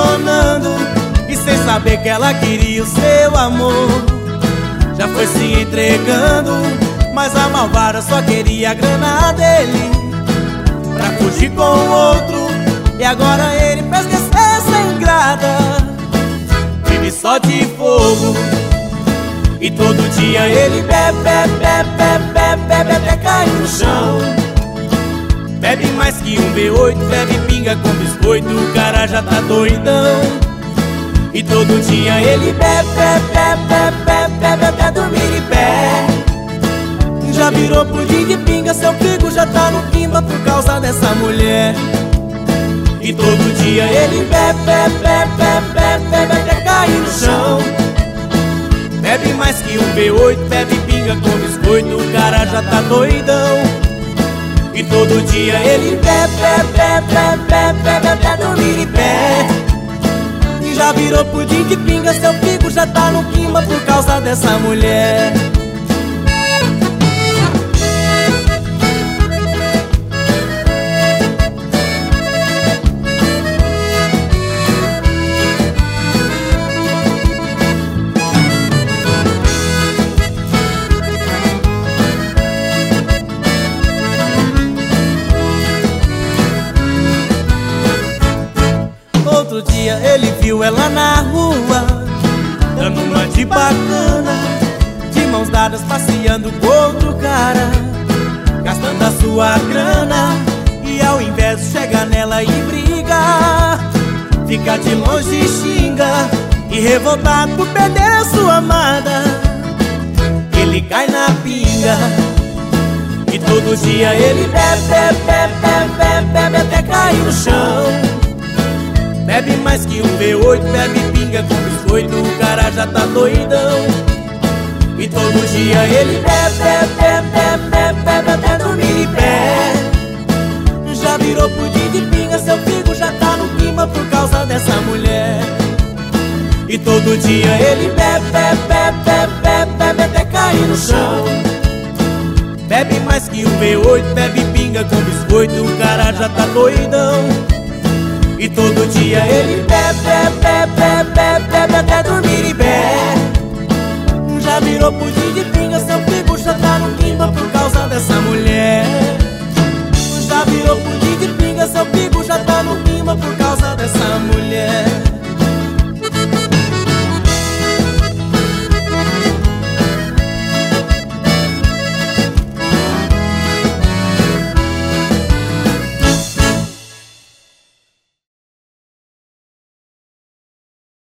apaixonando e sem saber que ela queria o seu amor. Já foi se entregando, mas a malvada só queria a grana dele pra fugir com o outro. E agora ele, pra esquecer essa ingrata, vive só de fogo. E todo dia ele bebe, bebe, bebe, bebe, bebe, até cair no chão. Bebe mais que um B8, bebe pinga com biscoito, o cara já tá doidão. E todo dia ele bebe, bebe, bebe, bebe, bebe, até dormir em pé. Já virou pudim de pinga, seu figo já tá no quimba por causa dessa mulher. E todo dia ele bebe, bebe, bebe, bebe, bebe, até cair no chão. Bebe mais que um B8, bebe pinga com biscoito, o cara já tá doidão. E todo dia ele bebe, bebe, bebe, bebe, bebe, até dormir em pé. E já virou pudim de pinga, seu figo já tá no quimba por causa dessa mulher. Outro dia ele viu ela na rua, dando uma de bacana, de mãos dadas passeando com outro cara, gastando a sua grana. E ao invés de chegar nela e brigar, fica de longe e xinga. E revoltado por perder a sua amada, ele cai na pinga. E todo dia ele bebe, bebe, bebe, bebe, bebe, até cair no chão. Bebe mais que um V8, bebe pinga com biscoito, o cara já tá doidão. E todo dia ele bebe, bebe, bebe, bebe, bebe, até dormir em pé. Já virou pudim de pinga, seu figo já tá no quimba por causa dessa mulher. E todo dia ele bebe, bebe, bebe, bebe, bebe, bebe, até cair no chão. Bebe mais que um V8, bebe pinga com biscoito, o cara já tá doidão. E todo dia ele bebe, bebe, bebe, bebe, bebe, até dormir em pé. Já virou pudim